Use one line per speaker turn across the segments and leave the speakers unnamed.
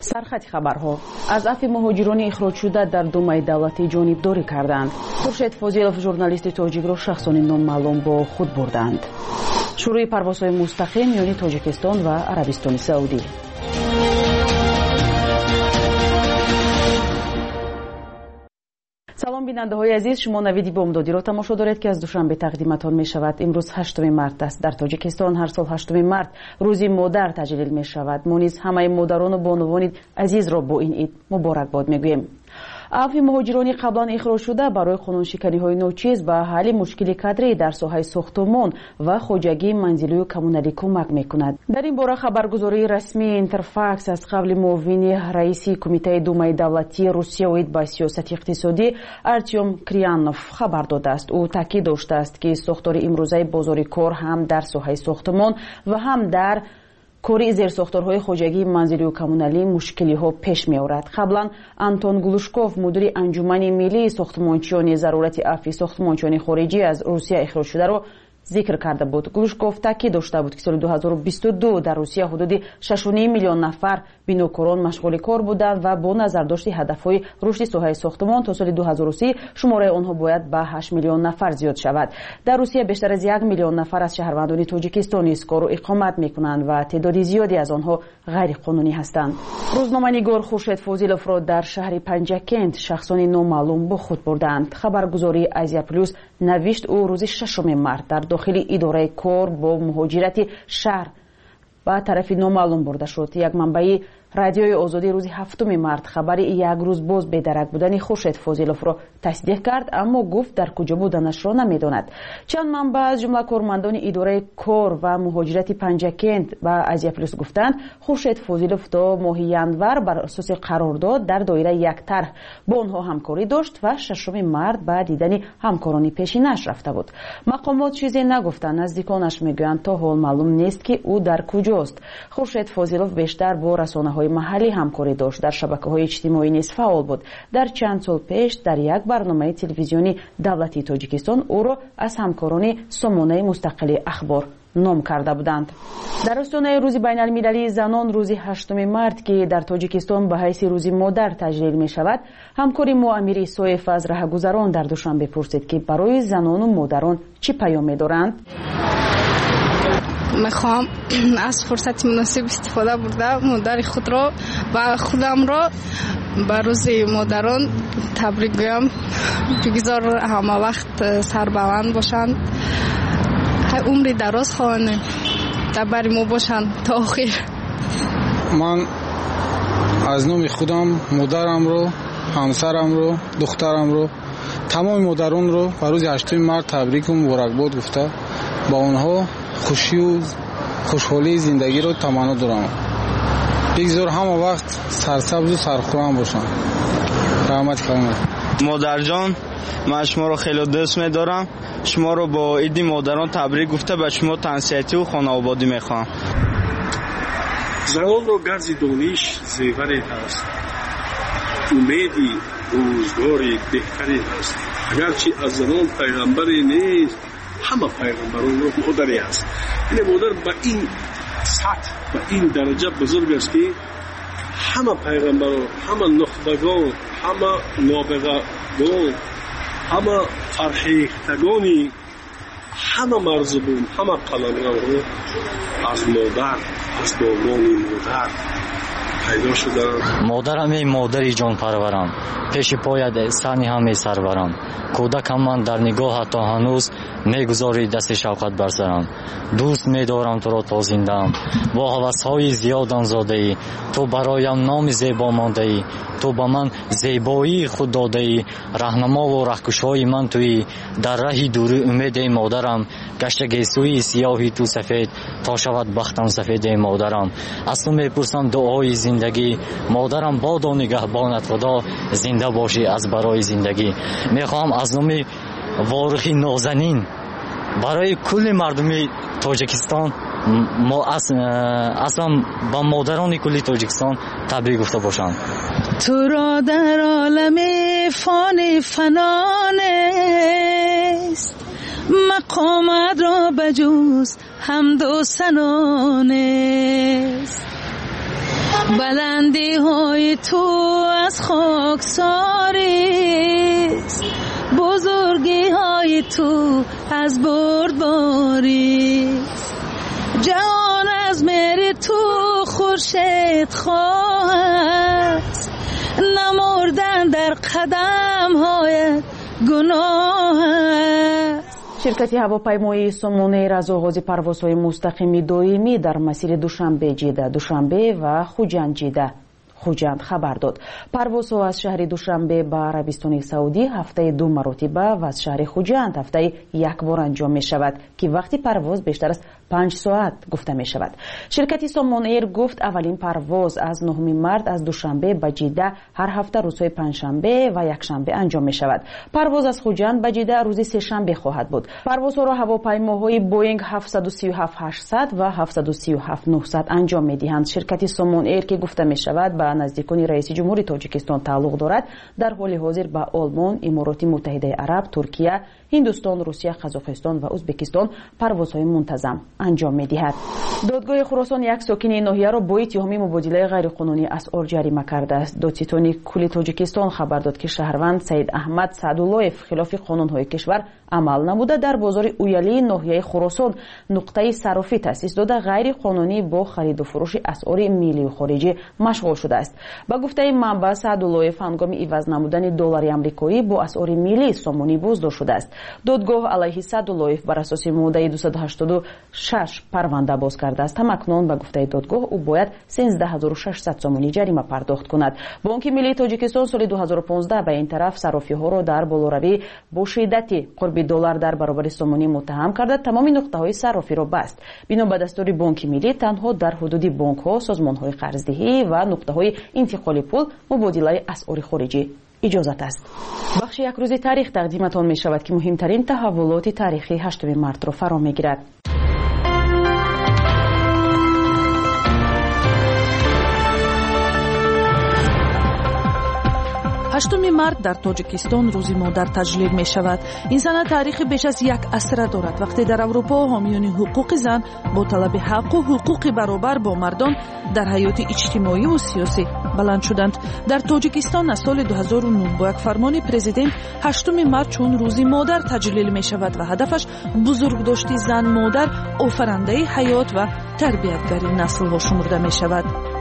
سرخط خبرها از عفو مهاجران اخراج شده در دومای دولتی جانبداری کردند. خورشید فاضلوف ژورنالیست تاجیک را شخصان نامعلوم با خود بردند. شروع پروازهای مستقیم میان تاجیکستان و عربستان سعودی. سلام بیننده های عزیز، شما نویدی بامدادی را تماشا دارید که از دوشنبه تقدیمتان می شود. امروز 8 مارس است. در تاجیکستان هر سال 8 مارس روزی مادر تجلیل می شود. ما نیز همه مادران و بانوان عزیز را با این عید مبارکباد می گوییم. عفو مهاجرانی قبلا اخراج شده برای قانونشکنی های نوچیز به حل مشکل کادری در ساحه ساختمان و خواجگی منزلی و کمونالی کمک میکند. در این باره خبرگزاری رسمی اینترفاکس از قبل معاون رئیس کمیته دومای دولتی روسیه و با سیاست اقتصادی ارتیوم کریانوف خبر داده است. او تاکید داشته است که ساختار امروزه بازار کار هم در ساحه ساختمان و هم در کاری زیرساختارهای خواجگی منزلی و کمونالی مشکلی ها پیش می آورد. قبلا آنتون گلوشکوف مدیر انجمن ملی ساختمانچیان ضرورت عفو ساختمانچیان خارجی از روسیه اخراج شده را ذکر کرده بود. گلوشکوف تاکید داشته بود که سال 2022 در روسیه حدود 6.5 میلیون نفر بینوکاران مشغول کار بودند و با نظر داشت هدفهای رشد ساحه ساختمان تا سال 2030 شماره آنها باید به 8 میلیون نفر زیاد شود. در روسیه بیشتر از 1 میلیون نفر از شهروندان تاجیکستان کار و اقامت میکنند و تعداد زیادی از آنها غیر قانونی هستند. روزنامه‌نگار خورشید فاضلوف را در شهر پنجکند شخصان نامعلوم با خود بردند. خبرگزاری آزیا پلوس نوشت او روز 6 مارس در داخل اداره کار با مهاجرت شهر با طرف نامعلوم برده شد. یک منبع رادیوی آزادی روز 7 مارس خبر یک روز باز بی‌درک بودن خورشید فاضلوف را تصدیق کرد، اما گفت در کجا بودنش را نمیداند. چند منبع از جمله کارمندان اداره کار و مهاجرت پنجکند و آزیا پلوس گفتند خورشید فاضلوف تا ماه ینور بر اساس قرارداد در دایره یک طرح با آنها همکاری داشت و 6 مارس با دیدن همکاران پیشینش رفته بود. مقامات چیزی نگفتند. نزدیکانش میگویند تا حال معلوم نیست که او در کجاست. خورشید فاضلوف بیشتر با رسانه‌های محلی همکاری داشت. در شبکه‌های اجتماعی نیز فعال بود. در چند سال پیش در یک برنامه تلویزیونی دولتی تاجیکستان او را از همکاران سامانه مستقل اخبار نام کرده بودند. در آستانه روز بین المللی زنان روز 8 مارس که در تاجیکستان به حیث روز مادر تجلیل می شود، همکاری معمر سویف از راهگذران در دوشنبه پرسید که برای زنان و مادران چه پیامی دارند.
میخوام از فرصت مناسب استفاده برده مادر خود را و خودم را به روز مادران تبریک گویم. بگذار همه وقت سربلند باشند، عمر دراز خواهند در بر ما باشند تا آخر.
من از نام خودم مادرم رو، همسرم رو، دخترم رو، تمام مادران رو به روز 8 مارس تبریک و مبارکباد گفته با اونها خوشی و خوشحالی زندگی رو تمنا دارم. بگذار همه وقت سرسبز و سرخورم باشن. رحمت کنم.
مادر جان، من شما رو خیلی دوست می‌دارم. شما رو با عید مادران تبریک گفته به شما تنسیتی و خانوادگی می‌خوام.
زنان رو گرز دانش زیوری است. امیدی روزگاری بهتری است. اگرچه از زنان پیغمبری نیست، همه پیغمبران رو مادری است. این مادر به این سطح به این درجه بزرگ است که همه پیغمبران، همه نخبگان، همه نابغگان، همه فرهیختگانی، همه مرزبون، همه قلمرو از مادر، از دامانی مادر پیدا شدن.
مادرم مادری جان پرورم، پیش پایت سنی همه سرورم. کودکم من در نگاه تا هنوز میگذاری دست شوقت بر سرم. دوست میدارم تو را تا زنده‌ام، با هوس‌های زیاد زاده ای. تو برایم نام زیبا مانده ای، تو به من زیبایی خود داده ای. راهنما و راهگشای من تویی، در راه دوری امید مادرم. گشت گیسوی سیاهی تو سفید، تا شود بختم سفید مادرم. از تو میپرسم دعای زندگی، مادرم بادا نگهبانت خدا، زنده باشی از برای زندگی. میخوام از نام وارخی نازنین برای کل مردم تاجیکستان اصلا با مادران کل تاجیکستان تبریک گفته باشم.
تو را در عالم فانی فنانست، مقامت را بجوز حمد و ثنانست. بلندی ها تو از خاکساریست، بزرگی های تو از بردباریست. جهان از مهر تو خورشید خواهد، نمردن در قدم های گناه است.
شرکتی هواپیمایی سومون ایر از آغاز پروازهای مستقیم دائمی در مسیر دوشنبه جیده، دوشنبه و خوجند خبر داد. پروازها از شهر دوشنبه به عربستان سعودی هفته 2 مرتبه و از شهر خوجند هفته 1 بار انجام می شود که وقتی پرواز بیشتر از 5 ساعت گفته می شود. شرکت سومون ایر گفت اولین پرواز از 9 مارس از دوشنبه به جیده هر هفته روزهای پنجشنبه و یکشنبه انجام می شود. پرواز از خوجند به جیده روز سه‌شنبه خواهد بود. پروازها را هواپیماهای بوینگ 737-800 و 737-900 انجام می دهند. شرکت سومون ایر که گفته می شود به نزدیکان رئیس جمهوری تاجیکستان تعلق دارد، در حال حاضر به آلمان، امارات متحده عرب، ترکیه، هندوستان، روسیه، قزاقستان و ازبکستان پروازهای منتظم انجام می‌دهد. دادگاه خراسان یک ساکن ناحیه را با اتهام مبادله غیرقانونی اسعار جریمه کرده است. دادستانی کل تاجیکستان خبر داد که شهروند سید احمد سعدالله‌اف خلاف قانون‌های کشور عمل نموده در بازار اویلی ناحیه خراسان نقطه صرافی تأسیس داده غیر قانونی با خرید و فروش اسعار ملی و خارجی مشغول شده است. با گفته منبع سعدالله‌اف هنگام عوض نمودن دلار آمریکایی با اسعار ملی سامانی بازداشت شده است. دادگاه علیه سعدالله‌اف بر اساس ماده 286 پرونده باز کرده است. همکنون با گفته دادگاه او باید 13600 سامانی جریمه پرداخت کند. بانک ملی تاجیکستان سال 2015 به این طرف صرافی‌ها را در بالاروی با شدتی قرب دلار در برابر سامانی متهم کرده تمام نقطه‌های صرافی را بست. بنا به دستور بانک ملی تنها در حدود بانک‌ها، سازمان‌های قرضدهی و نقطه‌های انتقال پول مبادله اسعار خارجی اجازت است. بخش یک روز تاریخ تقدیمتان می شود که مهمترین تحولات تاریخی 8 مارس را فرا می گیرد.
8 مارس در تاجیکستان روز مادر تجلیل می شود. این سنه تاریخ بیش از 1 عصر دارد. وقتی در اروپا حامیان حقوق زن با طلب حق و حقوق برابر با مردان در حیات اجتماعی و سیاسی بلند شدند. در تاجیکستان از سال 2009 با یک فرمان پرزیدنت 8 مارس چون روز مادر تجلیل می شود و هدفش بزرگداشت زن مادر آفرینده حیات و تربیتگری نسل ها شمرده می شود.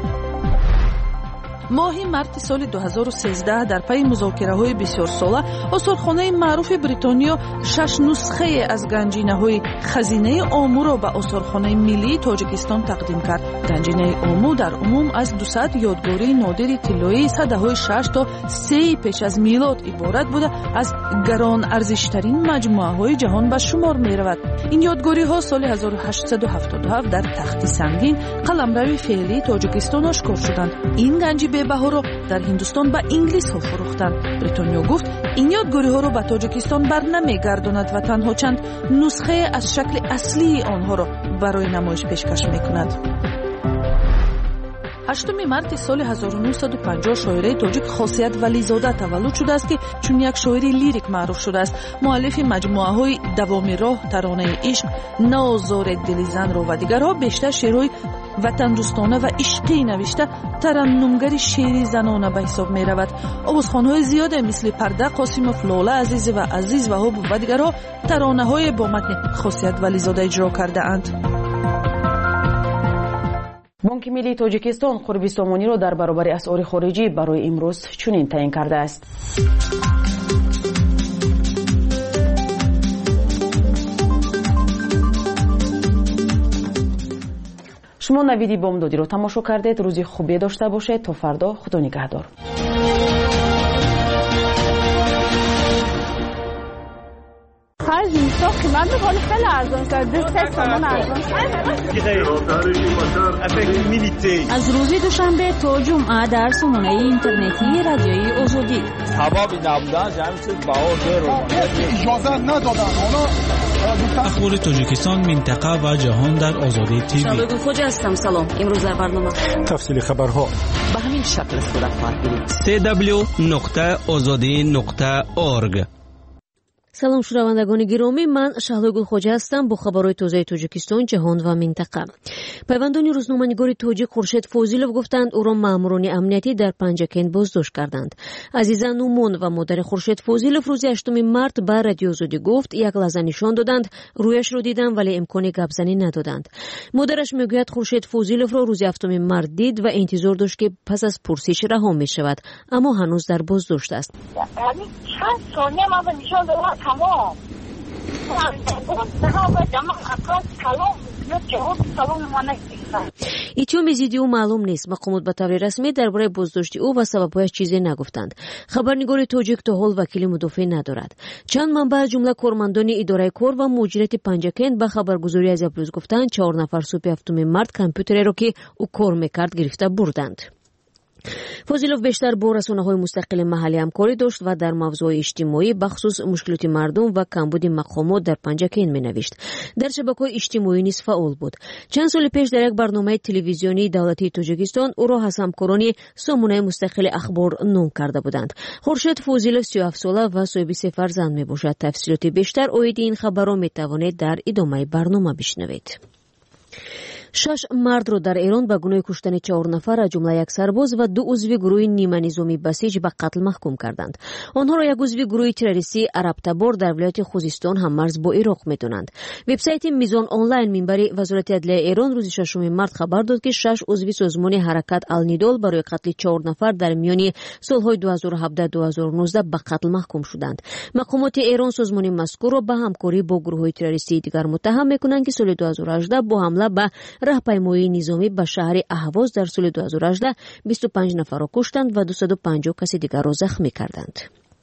ماه مارس سال 2013 در پی مذاکره‌های بسیار ساله آثارخانه معروف بریتانیا 6 نسخه از گنجینه‌های خزینه آمو را به آثارخانه ملی تاجیکستان تقدیم کرد. گنجینه آمو در عموم از 200 یادگاری نادر طلایی سده‌های 6 تا 3 پیش از میلاد عبارت بوده از گران ارزشترین مجموعه‌های جهان به شمار می‌رود. این یادگاری‌ها سال 1877 در تخت سنگین قلمرو فعلی تاجیکستان آشکار شدند. این گنج بها را در هندوستان به انگلیس ها فروختند. بریتانیا گفت این یادگاری ها را به تاجیکستان بر نمیگرداند و تنها چند نسخه از شکل اصلی آنها را برای نمایش پیشکش میکند. 8 مارس سال 1950 شاعره تاجیک خاصیت ولیزاده تولد شده است که چون یک شاعر لیریک معروف شده است. مؤلف مجموعه‌های دوام راه، ترانه عشق، نازار دل زن را و دیگرها بیشتر شعرهای وطن دوستانه و عشقی نوشته ترنمگر شعری زنانه به حساب می رود. آوازخوان‌های زیاده مثل پرده قاسموف، لاله عزیز و عزیز و دیگرها ترانه‌های با متن خاصیت ولیزاده اجرا کرده اند.
بانک ملی تاجیکستان قرب سامانی را در برابر اسعار خارجی برای امروز چنین تعیین کرده است. شما نویدی بامدادی را تماشا کردید. روزی خوبی داشته باشید. تا فردا خدا نگهدار.
اینجا قیمت میکنه خیلی ارزان کرده 3 تومن ارزان
از روز دوشنبه تا جمعه در سامانه اینترنتی رادیوی آزادی
حبابی نبودن جمعی چیز باور رو
اجازه ندادن. حالا
اخبار تاجیکستان، منطقه و جهان در آزادی تیوی.
شبگو خوجا هستم. سلام. امروز در برنامه
تفصیل خبرها
به همین شکل صورت خواهد گرفت.
www.azadi.org салом шунавандагони гиромӣ, ман Шаҳлои Гулхоҷа ҳастам бо хабарҳои тозаи Тоҷикистон, ҷаҳон ва минтақа. Пайвандони рӯзноманигори тоҷик Хуршед Фозилов гуфтанд, ӯро маъмурони амнияти дар Панҷакент боздошт карданд. Азиза Нумон ва модари Хуршед Фозилов рӯзи 8 март ба Радиои Озодӣ гуфт, як лаҳза нишон доданд, рӯяшро дидам, вале имкони гапзанӣ надоданд. Модараш мегӯяд, Хуршед Фозиловро рӯзи 7 март дид ва интизор дошт, ки пас аз пурсиш раҳо мешавад, аммо ҳанӯз дар боздошт аст.
چند ثانیه من به نشان دادم تمام
итёми зидди ӯ маълум нест. мақомот ба таври расмӣ дар бораи боздошти ӯ ва сабабҳояш чизе нагуфтанд. Хабарнигори тоҷик то ҳол вакили мудофиъ надорад. Чанд манбаъ аз ҷумла кормандони идораи кор ва муҷирияти Панҷакент ба хабаргузории Азия Плюс гуфтанд, 4 нафар субҳи 7 март компютереро ки ӯ кор мекард гирифта бурданд. Фозилов бештар бо расонаҳои мустақили маҳаллӣ ҳамкорӣ дошт ва дар мавзӯи иҷтимоӣ, бахусус мушкилоти мардум ва камбуди мақомот дар Панҷакент менавишт. Дар шабакаҳои иҷтимоӣ низ фаъол буд. Чанд соли пеш дар як барномаи телевизионии давлатии Тоҷикистон ӯро аз ҳамкорони Сомонаи мустақили ахбор ном карда буданд. Хуршед Фозилов 37 сола ва соҳиби 3 фарзанд мебошад. Тафсилоти бештар оиди ин хабарҳо метавонед дар идомаи барнома бишнавед. 6 мардро дар Эрон ба гуноҳи куштани 4 нафар, аз ҷумла як сарбоз ва 2 узви гурӯҳи ниманизомӣ басиҷ ба қатл маҳкум карданд. Онҳоро як узви гурӯҳи террористӣ Арабтабор дар вилояти Хузистон ҳаммарз бо Ироқ медонанд. Вебсайти Мизон онлайн минбари Вазорати адлияи Эрон рӯзи 6 март хабар дод, ки 6 узви созмони ҳаракат Ал-Нидол барои қатли 4 нафар дар миёни солҳои 2017-2019 ба қатл маҳкум шуданд. Мақомоти Эрон созмони мазкурро ба ҳамкорӣ бо гурӯҳҳои террористии дигар муттаҳам мекунанд, ки соли 2018 бо ҳамла ба раҳпаймоии низомӣ ба шаҳри Аҳвоз дар соли 2018 25 нафарро куштанд ва 250 каси дигарро захмӣ карданд.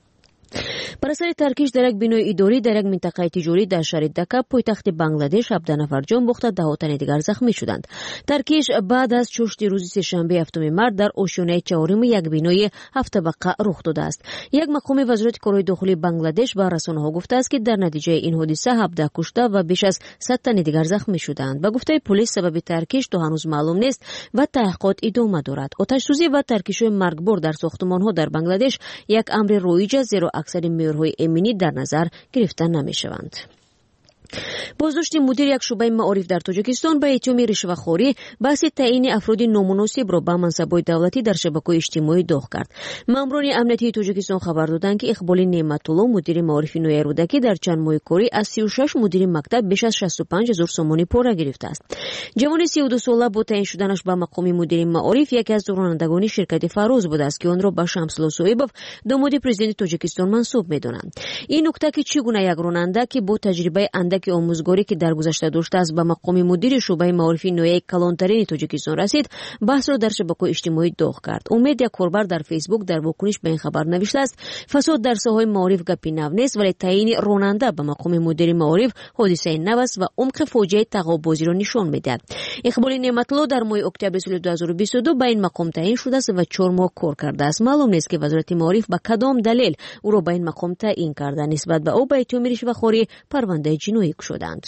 Бар асари таркиш дар як бинои идорӣ дар як минтақаи тиҷорӣ дар шаҳри Дака, пойтахти Бангладеш, 17 нафар ҷон бохта, 10 тани дигар захмӣ шуданд. Таркиш баъд аз чошти рӯзи сешанбе 7 март дар ошёнаи чаҳорими як бинои 7 табақа рух додааст. Як мақоми Вазорати корҳои дохилии Бангладеш ба расонаҳо гуфтааст, ки дар натиҷаи ин ҳодиса 17 кушта ва беш аз 100 тани дигар захмӣ шуданд. Ба гуфтаи полис, сабаби таркиш то ҳанӯз маълум нест ва таҳқиқот идома дорад. Оташсӯзӣ ва таркишҳои маргбор дар сохтмонҳо дар Бангладеш як амри роиҷ аст, зеро аксари меъёрҳои эминӣ дар назар гирифта намешаванд. боздошти мудири як шуъбаи маориф дар Тоҷикистон ба иттиҳоми ришвахорӣ баҳси таъйини афроди номуносибро ба мансабҳои давлатӣ дар шабакаҳои иҷтимоӣ доғ кард. маъмурони амниятии Тоҷикистон хабар доданд, ки Иқболи Неъматулло, мудири маорифи ноҳияи Рӯдакӣ, дар чанд моҳи корӣ аз 36 мудири мактаб беш аз 65 000 сомони пора гирифтааст. ҷавони 32 сола бо таъин шуданаш ба мақоми мудири маориф яке аз ронандагони ширкати Фароз будааст, ки онро ба Шамсулло Соибов, домоди президенти Тоҷикистон, мансуб медонанд. ин нукта, ки чӣ гуна як ронанда, ки бо таҷрибаи андаки омӯзгорӣ, ки дар гузашта доштааст, ба мақоми мудири шуъбаи маорифи ноҳияи калонтарини Тоҷикистон расид, баҳсро дар шабакаҳои иҷтимоӣ доғ кард. Умед, як корбар дар Фейсбук дар вокуниш ба ин хабар навиштааст: фасод дар соҳаи маориф гапи нав нест, вале таъйини ронанда ба мақоми мудири маориф ҳодисаи нав аст ва умқи фоҷиаи тағобозиро нишон медиҳад. Иқболи Неъматулло дар моҳи октябри соли 2022 ба ин мақом таъин шудааст ва 4 моҳ кор кардааст. маълум нест, ки Вазорати маориф ба кадом далел ӯро ба ин мақом таъин карда. Нисбат ба ӯ ба иттиҳоми ришвахорӣ парвандаи ҷиноӣ кушоданд.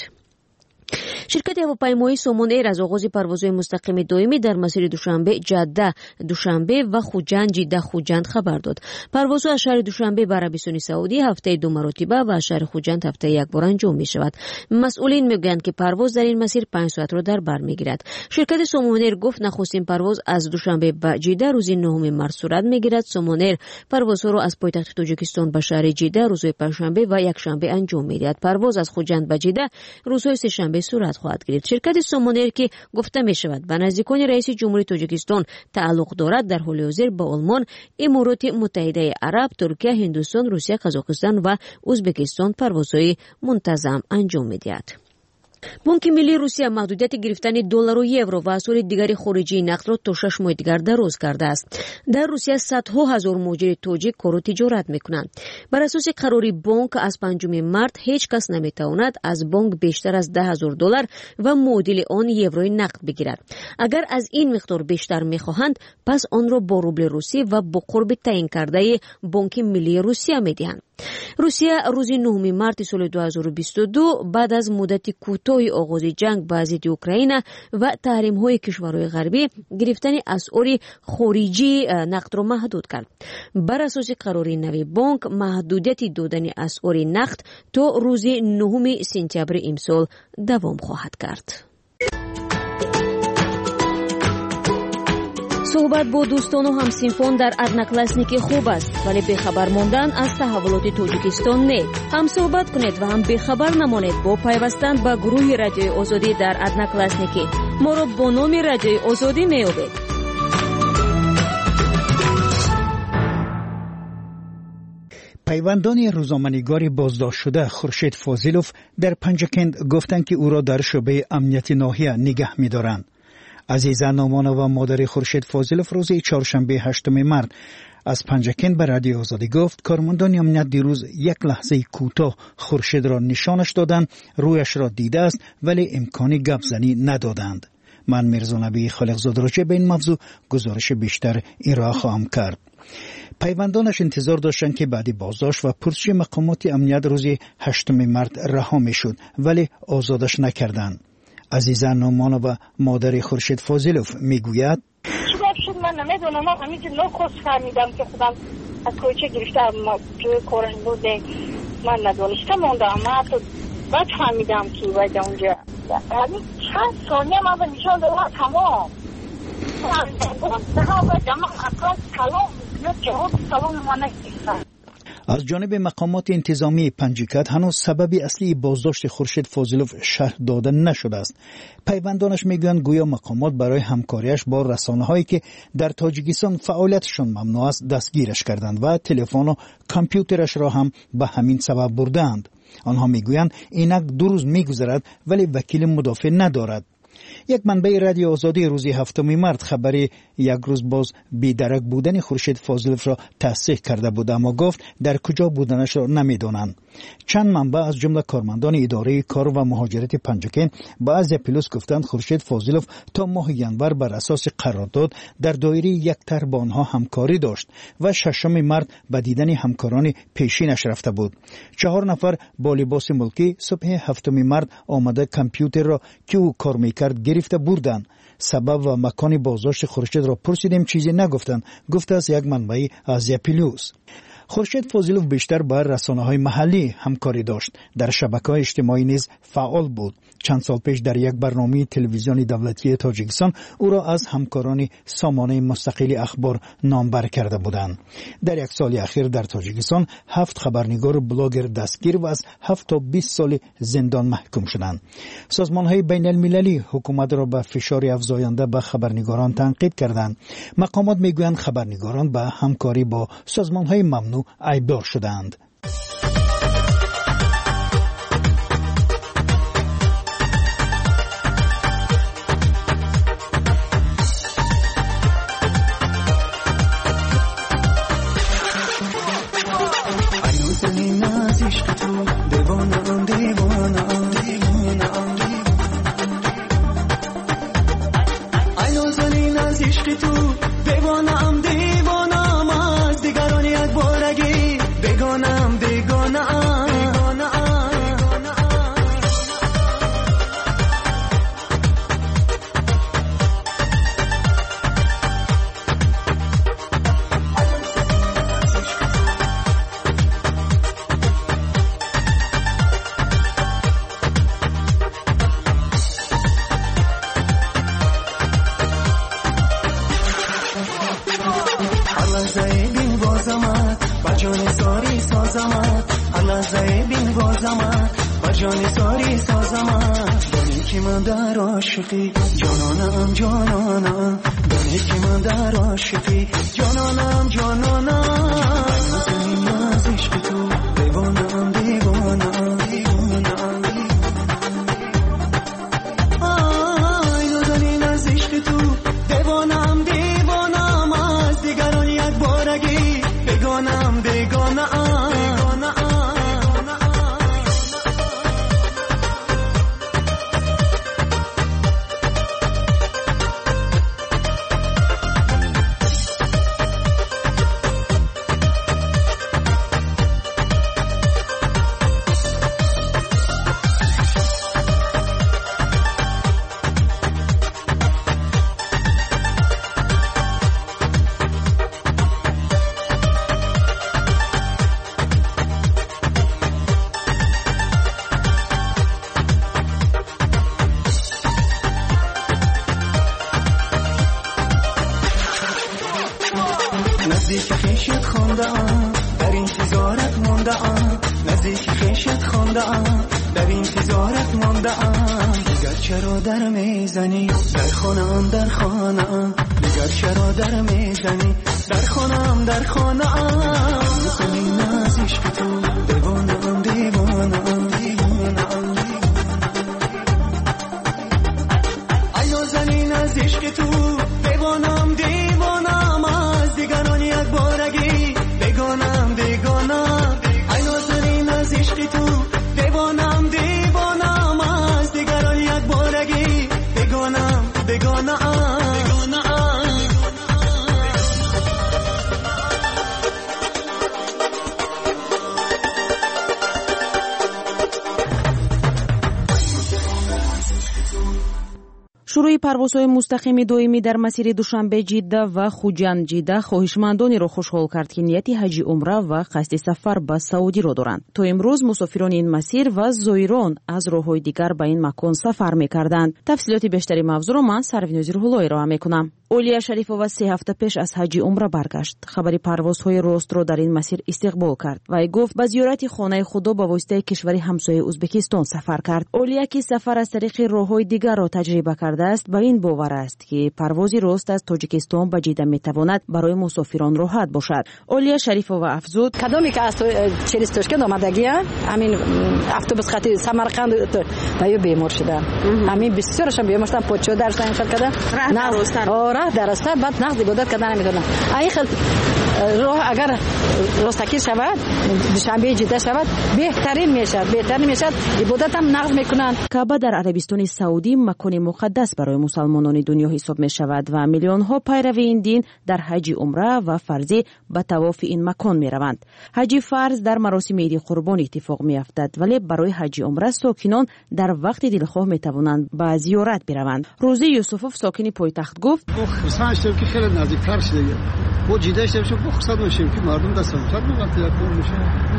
ширкати ҳавопаймоии Somon Air аз оғози парвозҳои мустақими доимӣ дар масири Душанбе Ҷадда Душанбе ва Хуҷанд Ҷидда Хуҷанд хабар дод. Парвозҳо аз шаҳри Душанбе ба Арабистони Саудӣ ҳафтаи 2 маротиба ва аз шаҳри Хуҷанд ҳафтаи 1 бор анҷом мешавад. масъулин мегӯянд, ки парвоз дар ин масир 5 соатро дар бар мегирад. ширкати Somon Air гуфт, нахустин парвоз аз Душанбе ба Ҷидда рӯзи 9 март сурат мегирад. Somon Air парвозҳоро аз пойтахти Тоҷикистон ба шаҳри Ҷидда рӯзҳои панҷшанбе ва якшанбе анҷом медиҳад. парвоз аз Хуҷанд ба Ҷидда рӯзҳои сешанбе сурат хоҳад гирифт. ширкати Somon Air, ки гуфта мешавад ба наздикони раиси ҷумҳурии Тоҷикистон тааллуқ дорад, дар ҳоли ҳозир ба Олмон, Имороти Муттаҳидаи Араб, Туркия, Ҳиндустон, Русия, Қазоқистон ва Узбекистон парвозҳои мунтазам анҷом медиҳад. Бонки Миллии Русия маҳдудияти гирифтани доллару евро ва асъори дигари хориҷии нақдро то 6 моҳи дигар дароз кардааст. Дар Русия садҳо ҳазор муҳоҷири тоҷик кору тиҷорат мекунанд. Бар асоси қарори бонк аз 5 март ҳеҷ кас наметавонад аз бонк бештар аз $10,000 ва муодили он еврои нақд бигирад. агар аз ин миқдор бештар мехоҳанд, пас онро бо рубли русӣ ва бо қурби таъин кардаи Бонки Миллии Русия медиҳанд. روسیه روز 9 مارت سال 2022 بعد از مدت کوتاه آغاز جنگ با ضد اوکراین و تحریم‌های کشورهای غربی گرفتن اسعار خارجی نفت را محدود کرد. بر اساس قرار نوی بانک محدودیت دادن اسعار نفت تا روز 9 سپتامبر امسال دوام خواهد کرد. صحبت با دوستان و همسنفان در ادناکلاسنیک خوب است، ولی بخبر ماندن از تحولات تاجیکستان نه. هم صحبت کنید و هم بخبر نمانید با پیوستن به گروه رادیوی آزادی در ادناکلاسنیک. ما را با نام رادیوی آزادی میابید.
پیوندان روزنامه‌نگار بازداشت شده خورشید فاضلوف در پنجکند گفتند که او را در شعبه امنیت ناحیه نگه می‌دارند. عزیزان نامان و مادر خورشید فاضلوف روز چهارشنبه 8 مارس از پنجکند به رادیو آزادی گفت کارمندان امنیت دیروز یک لحظه کوتاه خورشید را نشانش دادند، رویش را دیده است ولی امکان گپ زنی ندادند. من میرزا نبی خالقزاده راجع به این موضوع گزارش بیشتر ارائه خواهم کرد. پیوندانش انتظار داشتند که بعد بازداشت و پرسش مقامات امنیت روز 8 مارس رها میشد ولی آزادش نکردند. عزیزان نامان و مادر خورشید فاضلوف میگوید
شد من نمیدونم، من همینجور نخوص فهمیدم که خودم از کوچه گرفتم توی کورن بوده، من ندونستم موندم، من حتی بعد فهمیدم که باید اونجا همین چند ثانیه من به نشان دارم تمام
از جانب مقامات انتظامی پنجکند هنوز سبب اصلی بازداشت خورشید فاضلوف شرح داده نشده است. پیوندانش میگویند گویا مقامات برای همکاریش با رسانه‌هایی که در تاجیکستان فعالیتشان ممنوع است دستگیرش کردند و تلفن و کامپیوترش را هم به همین سبب بردند. آنها میگویند اینک 2 روز میگذرد ولی وکیل مدافع ندارد. یک منبع رادیو آزادی روز 7 مارس خبری یک روز باز بی‌درک بودن خورشید فاضلوف را تصحیح کرده بود، اما گفت در کجا بودنش را نمیدانند. چند منبع از جمله کارمندان اداره کار و مهاجرت پنجکند با از پلوس گفتند خورشید فاضلوف تا ماه ینور بر اساس قرارداد در دایره یک تر با آنها همکاری داشت و 6 مارس به دیدن همکاران پیشینش رفته بود. 4 نفر با لباس ملکی صبح 7 مارس آمده کامپیوتر را که او کار میکرد گرفته بردند. سبب و مکان بازداشت خورشید را پرسیدیم، چیزی نگفتند، گفته از یک منبع از پلوس. خورشید فاضلوف بیشتر با رسانه‌های محلی همکاری داشت. در شبکه‌های اجتماعی نیز فعال بود. چند سال پیش در یک برنامه تلویزیونی دولتی تاجیکستان او را از همکاران سامانه مستقل اخبار نامبر کرده بودند. در یک سال اخیر در تاجیکستان 7 خبرنگار و بلاگر دستگیر و از 7 تا 20 سال زندان محکوم شدند. سازمان‌های بین‌المللی حکومت را به فشار افزاینده به خبرنگاران تنقید کردند. مقامات میگویند خبرنگاران به همکاری با سازمان‌های ممنوع ایبدار شدند.
جانانم جانانم دانی که من در عاشقی جانانم جانانم زمین از عشق تو دیوانم دیوانم دیوانم آی نازنین از عشق تو دیوانم دیوانم از دیگران یک بارگی بگانم بگانم نزدیک خیشت خوندم در انتظارت موندم نزدیک خیشت خوندم در انتظارت موندم دیگر چرا در میزنی در خانم در خانم دیگر چرا در میزنی در خانم در خانم زنی ناز عشق تو دیوانم دیوانم دیوانم ایو زنی ناز عشق تو دیوانم دیوانم از دیگران یک بارگی بگانم بگانم ایو زنی ناز عشق تو دیوانم دیوانم از دیگران یک بارگی بگانم بگانم
шуруи парвозҳои мустақими доимӣ дар масири душанбе ҷидда ва хуҷанд ҷидда хоҳишмандонеро хушҳол кард ки нияти ҳаҷи умра ва қасди сафар ба саудиро доранд. То имрӯз мусофирони ин масир ва зоирон аз роҳҳои дигар ба ин макон сафар мекарданд. тафсилоти бештари мавзӯъро ман Сарвинози Рӯҳулло ироа мекунам. олия шарифова 3 ҳафта пеш аз ҳаҷи умра баргашт. хабари парвозҳои ростро дар ин масир истиқбол кард. вай гуфт ба зиёрати хонаи худо ба воситаи кишвари ҳамсояи Узбекистон сафар кард. олия ки сафар аз тариқи роҳҳои дигарро таҷриба кардааст ба ин бовар аст ки парвози рост аз Тоҷикистон ба ҷидда метавонад барои мусофирон роҳат бошад. олия шарифова афзуд:
кадоме ки аз через Тошкент омадагия ҳамин автобус хати Самарқанд ба ё бемор шуда ҳамин бисёрашон бемор шудан подшоҳ дарштан карда раҳ дараста баъд нағз ибодат кардан намедонам. ай хел роҳ агар ростакӣ шавад душанбе ҷидда шавад беҳтарин мешад ибодатам нағз мекунанд.
каъба дар арабистони саудӣ макони муқаддас барои мусалмонони дунё ҳисоб мешавад ва миллионҳо пайрави ин дин дар ҳаҷи умра ва фарзӣ ба тавофи ин макон мераванд. ҳаҷи фарз дар маросими иди қурбон иттифоқ меафтад, вале барои ҳаҷи умра сокинон дар вақти дилхоҳ метавонанд ба зиёрат бираванд. рӯзӣ юсуфов сокини пойтахт гуфт:
خرسان شدیم که خیلی نزدیک‌تر شده. با جیده شدیم با خرسان میشیم که مردم دستمون وقتی یکم میشه.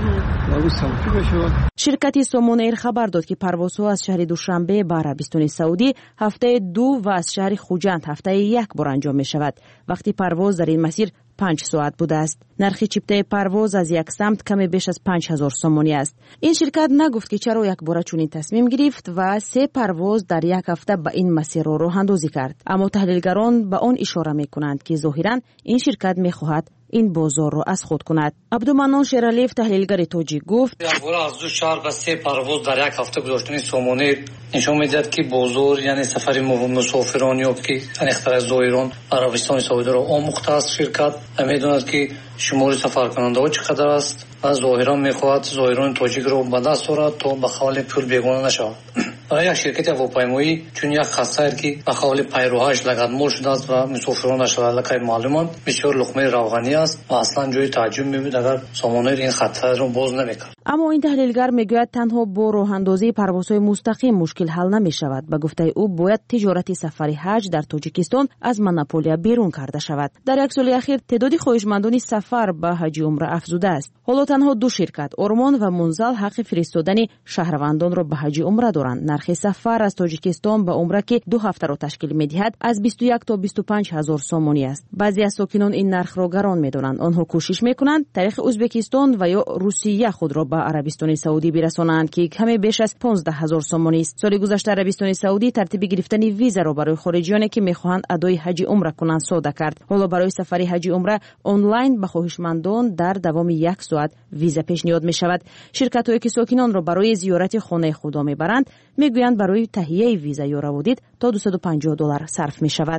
و سوفی میشه.
شرکتی سومون ایر خبر داد که پروازها از شهر دوشنبه به عربستان سعودی هفته 2 و از شهر خوجند هفته 1 بار انجام می شود. وقتی پرواز در این مسیر 5 ساعت بوده است. نرخ چیپته پرواز از یک سمت کمی بیش از 5000 سومونی است. این شرکت نگفت که چرا یک بار چنین تصمیم گرفت و 3 پرواز در یک هفته به این مسیر را راه اندازی کرد. اما تحلیلگران به آن اشاره میکنند که ظاهرا این شرکت میخواهد این بازار را از خود کند. عبدالمنان شیرالیف تحلیلگر توجیه گفت:
از دو شهر به 3 پرواز در یک هفته گذاشتن سومونی نشون میدهد که بازار یعنی سفر مسافران یا که انخرط زائران عربستان سعودی را آموخته است. شرکت میداند که شمار سفر کننده ها چقدر است و ظاهرا میخواهد زائران تاجیک را به دست آورد تا به خال پول بیگانه نشود. برای یک شرکت هواپیمایی چون یک خسته که به خال پیروهاش لگدمال شده است و مسافرانش را لکه معلومند بسیار لقمه روغنی است و اصلا جای تعجب میبود اگر سامانه این خطر را باز نمیکرد.
اما این تحلیلگر میگوید تنها با راه اندازی پروازهای مستقیم مشکل حل نمیشود. به گفته او باید تجارت سفری حج در تاجیکستان از مونوپولیا بیرون کرده شود. در یک سال اخیر تعداد خواهشمندان سفر به حج عمره افزوده است. حالا تنها 2 شرکت اورمان و منزل حق فرستادن شهروندان را به حج عمره دارند. نرخ سفر از تاجیکستان به عمره که 2 هفته را تشکیل می‌دهد از 21 تا 25 هزار سومونی است. بعضی از ساکنان این نرخ را گران می‌دانند. آنها کوشش می‌کنند طریق ازبکستان و یا روسیه خود را به عربستان سعودی برسانند که کمی بیش از 15000 سومونی است. سال گذشته عربستان سعودی ترتیب گرفتن ویزا را برای خارجیانی که می‌خواهند ادای حج عمره کنند ساده کرد. حالا برای سفر حج عمره آنلاین به خواهشمندان در دوام 1 ساعت ویزا پیشنهاد می‌شود. شرکت‌هایی که ساکنان را برای زیارت خانه خدا می‌برند میگویند برای تهیه ویزا یا روادید تا $250 صرف می شود.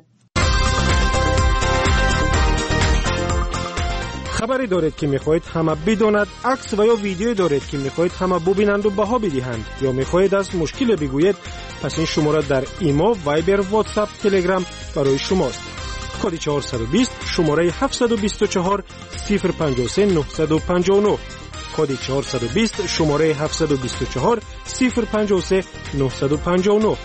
خبری دارید که میخواهید همه بداند، عکس و یا ویدیو دارید که میخواهید همه ببینند و بها بدهند یا میخواهید از مشکل بگویید، پس این شماره در ایمو، وایبر، واتساپ، تلگرام برای شماست. کد 420 شماره 724 053 959 کد 420 شماره 724 053 959.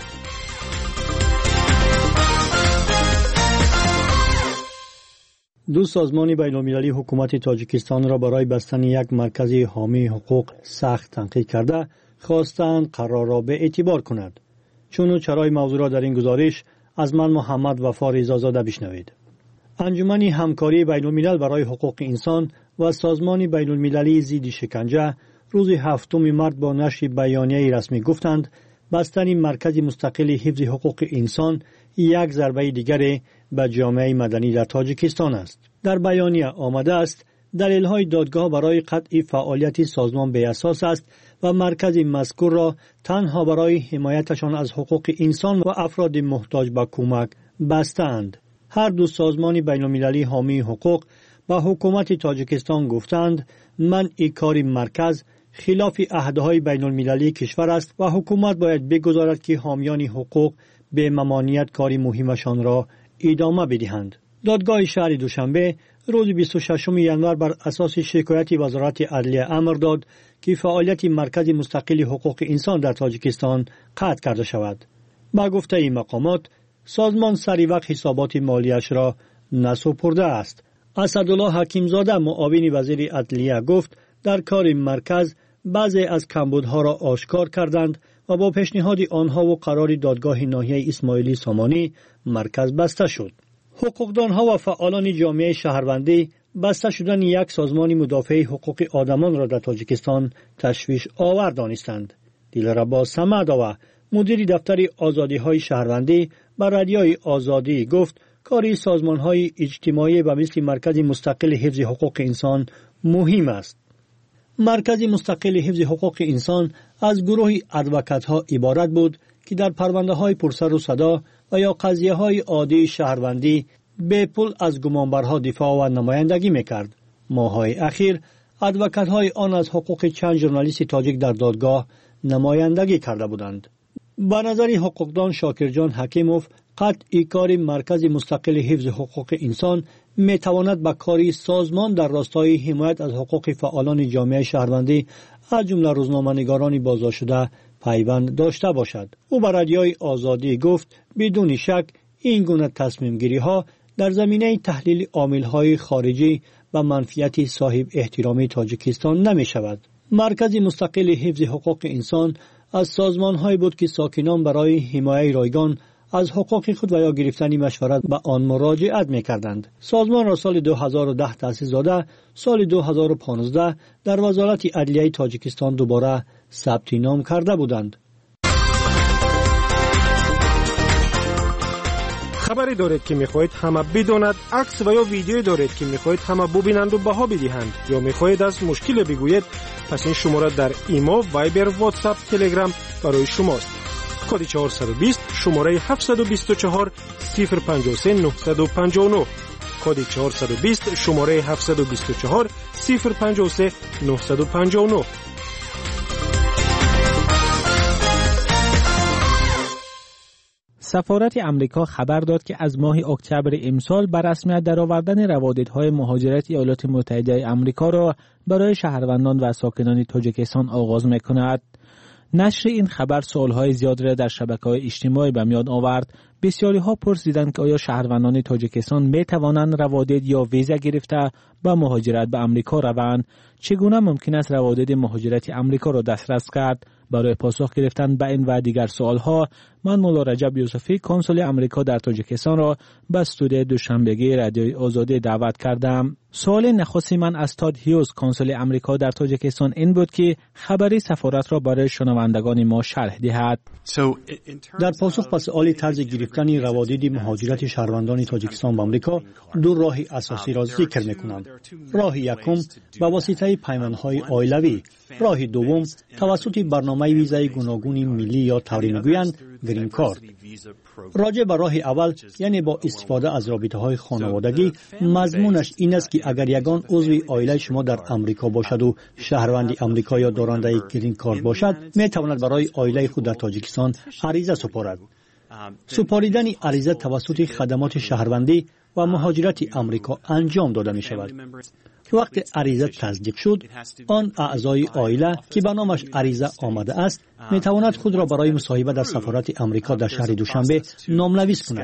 دو سازمان بین‌المللی حکومت تاجیکستان را برای بستن یک مرکز حامی حقوق سخت تنقید کرده خواستند قرار را به اعتبار کند. چون و چرای موضوع را در این گزارش از من محمد وفا رضازاده بشنوید. انجمن همکاری بین‌الملل برای حقوق انسان و سازمان بین‌المللی ضد شکنجه روز 7 مارس با نشر بیانیه رسمی گفتند بستن مرکز مستقل حفظ حقوق انسان یک ضربه دیگر به جامعه مدنی در تاجیکستان است. در بیانیه آمده است دلیل‌های دادگاه برای قطع فعالیت سازمان بی اساس است و مرکز مذکور را تنها برای حمایتشان از حقوق انسان و افراد محتاج به کمک بستند. هر دو سازمان بین‌المللی حامی حقوق به حکومت تاجیکستان گفتند منع کار مرکز خلاف عهدهای بین‌المللی کشور است و حکومت باید بگذارد که حامیان حقوق به ممانعت کار مهمشان را ادامه بدهند. دادگاه شهر دوشنبه روز 26 ژانویه بر اساس شکایت وزارت عدلیه امر داد که فعالیت مرکز مستقل حقوق انسان در تاجیکستان قطع کرده شود. با گفته این مقامات سازمان سریع حسابات مالیش را نسپرده است. اسدالله حکیمزاده معاون وزیر عدلیه گفت در کار مرکز بعضی از کمبودها را آشکار کردند و با پیشنهاد آنها و قرار دادگاه ناحیه اسماعیلی سامانی مرکز بسته شد. حقوقدانها و فعالان جامعه شهروندی بسته شدن یک سازمان مدافع حقوق آدمان را در تاجیکستان تشویش آور دانستند. دلربا سمداوا مدیر دفتر آزادی‌های شهروندی بر رادیوی آزادی گفت کاری سازمان‌های اجتماعی و مثل مرکز مستقل حفظ حقوق انسان مهم است. مرکز مستقل حفظ حقوق انسان از گروه ادوکات‌ها عبارت بود که در پرونده‌های پرسر و صدا و یا قضیه‌های عادی شهروندی به پول از گمانبرها دفاع و نمایندگی می‌کرد. ماه‌های اخیر ادوکات‌های آن از حقوق چند ژورنالیست تاجیک در دادگاه نمایندگی کرده بودند. به نظر حقوقدان شاکرجان حکیموف قطع کار مرکز مستقل حفظ حقوق انسان میتواند به کاری سازمان در راستای حمایت از حقوق فعالان جامعه شهروندی از جمله روزنامه‌نگاران بازداشت شده پیوند داشته باشد. او به رادیوی آزادی گفت بدون شک این گونه تصمیم گیری ها در زمینه تحلیل عامل‌های خارجی و منفیت صاحب احترامی تاجیکستان نمی شود. مرکز مستقل حفظ حقوق انسان از سازمان‌هایی بود که ساکنان برای حمایت رایگان از حقوق خود و یا گرفتن مشورت به آن مراجعت می‌کردند. سازمان را سال 2010 تأسیس داده، سال 2015 در وزارت عدلیه تاجیکستان دوباره ثبت نام کرده بودند.
خبری دارید که می‌خواهید همه بداند، عکس و یا ویدیو دارید که می‌خواهید همه ببینند و بها بدهند یا می‌خواهید از مشکل بگویید، پس این شماره در ایمو، وایبر، واتساپ، تلگرام برای شماست. کد 420 شماره 724 053 959 کد 420 شماره 724 053 959.
سفارت امریکا خبر داد که از ماه اکتبر امسال بر رسمیت درآوردن روادیدهای مهاجرت ایالات متحده آمریکا را برای شهروندان و ساکنان تاجیکستان آغاز می‌کند. نشر این خبر سوالهای زیاد را در شبکه‌های اجتماعی به میان آورد. بسیاری‌ها پرسیدند که آیا شهروندان تاجیکستان می‌توانند روادید یا ویزا گرفته با مهاجرت به آمریکا روند؟ چگونه ممکن است روادید مهاجرت آمریکا را دسترس کرد؟ برای پاسخ گرفتن به این و دیگر سوالها من مولا رجب یوسفی کنسول آمریکا در تاجیکستان را به استودیو دوشنبگی رادیوی آزادی دعوت کردم. سوال نخستی من از تاد هیوز کنسول آمریکا در تاجیکستان این بود که خبری سفارت را برای شنوندگان ما شرح دهد.
در پاسخ به سوال طرز گرفتن روادید مهاجرت شهروندان تاجیکستان به آمریکا دو راه اساسی را ذکر می‌کنم. راه یکم به واسطه پیمانهای عائلوی، راه دوم توسط برنامه ویزای گوناگون ملی یا طوری میگویند گرین کارت. راجع به راه اول یعنی با استفاده از رابطه‌های خانوادگی، مضمونش این است که اگر یگان عضو عائله شما در آمریکا باشد و شهروند آمریکا یا دارنده گرین کارت باشد، می‌تواند برای عائله خود در تاجیکستان عریضه سپارد. سپاریدن عریضه توسط خدمات شهروندی و مهاجرت آمریکا انجام داده می شود. وقت عریضه تصدیق شد، آن اعضای عائله که به نامش عریضه آمده است می تواند خود را برای مصاحبه در سفارت آمریکا در شهر دوشنبه نامنویس کند.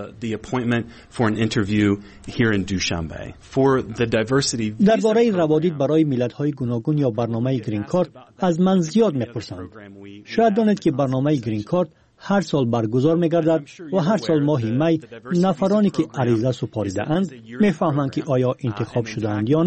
درباره روادید برای ملت‌های گوناگون یا برنامه گرین کارت از من زیاد می‌پرسند. شاید دانید که برنامه گرین کارت
هر سال برگزار می‌گردد و هر سال ماه می نفرانی که عریضه سپاریده اند می‌فهمند که آیا انتخاب شده‌اند یا